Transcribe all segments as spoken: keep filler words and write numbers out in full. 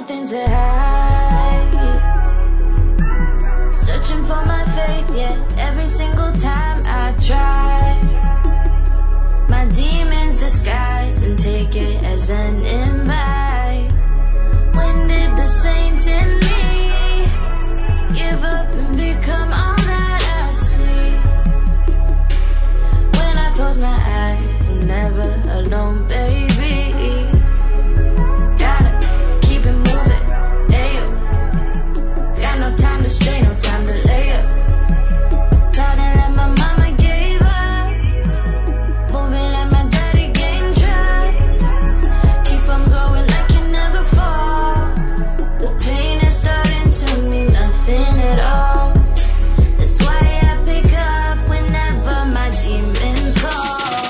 nothing to hide. Searching for my faith, yeah, every single time I try. My demons disguise and take it as an invite. When did the saint in me give up and become all that I see? When I close my eyes, I'm never alone, baby. Gotta keep it moving, ayo. Got no time to stray, no time to lay up. Plotting like my mama gave up, moving like my daddy gained trust. Keep on going like you never fall. The pain is starting to mean nothing at all. That's why I pick up whenever my demons call.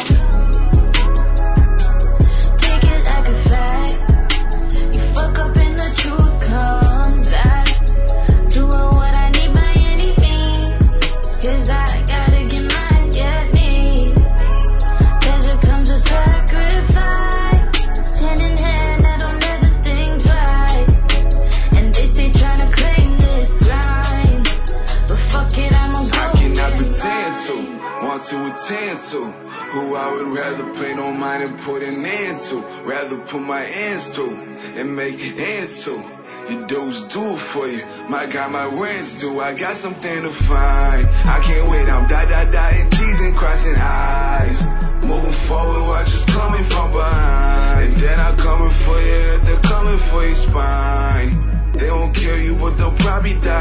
Take it like a fact. You fuck up and the truth comes back. Doing what I need by any means, 'cause I gotta get mine, yeah, need. Pleasure comes with sacrifice. Hand in hand, I don't ever think twice. And they stay trying to claim this grind, but fuck it, I'ma go. I cannot pretend to, want to attend to who I would rather pay no mind and put an end to. Rather put my ends to and make ends to. Your dudes do it for you, my God, my rents do. I got something to find, I can't wait, I'm die, die, die, and T's and crossing eyes. Moving forward, watch what's coming from behind. And then I'm coming for you, they're coming for your spine. They won't kill you, but they'll probably die.